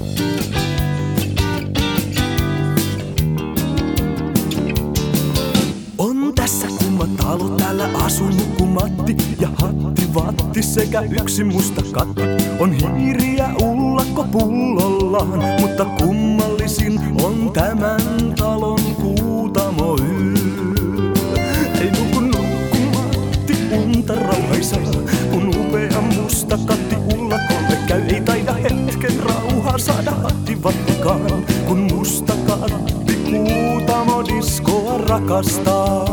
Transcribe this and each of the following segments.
On tässä kumma talo, täällä asunut kun Matti ja Hatti Vatti sekä yksi musta katti. On hiiri ja ullakko pullollaan, mutta kummallisin on tämän talon kuutamo yö. Ei nuku Matti unta rauhaisaa, kun upea musta katti ullakolle käy. Ei taida hetken rauhaa saada Hatti Vattikaan, kun musta katti kuutamo diskoa rakastaa.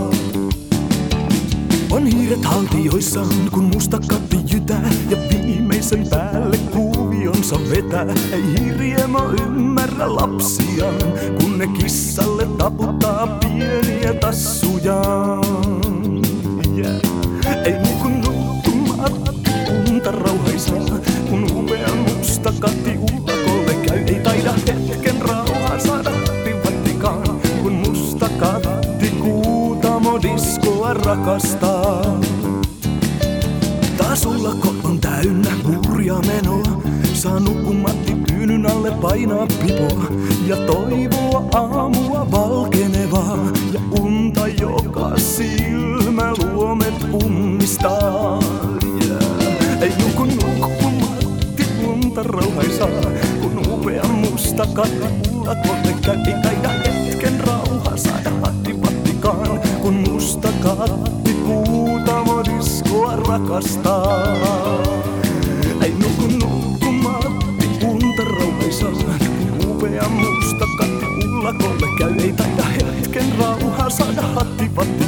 On hiiret haltioissaan, kun musta katti jytää ja viimeisen päälle kuvionsa vetää. Ei hiiriemo ymmärrä lapsiaan, kun ne kissalle taputtaa pieniä tassujaan. Ei nuku Matti unta rauhaisaa, kun upea musta katti ullakolle käy. Ei taida hetken rauhaa saada Hatti Vattikaan, kun musta katti kuutamo diskoa rakastaa. Taas ullakko on täynnä hurjaa menoa, saa nuku Matti tyynyn alle painaa pipoa ja toivoa aamua valkenevaa ja unta joka silmä luomet ummistaa. Ei nuku Matti unta rauhaisaa, kun upea musta katti ullakolle käy. Ei taida hetken rauhaa saada Hatti Vattikaan, kun musta katti kuutamo diskoa rakastaa. Ei nuku Matti unta rauhaisaa, kun upea musta katti ullakolle käy. Ei taida hetken rauhaa saada Hatti Vattikaan.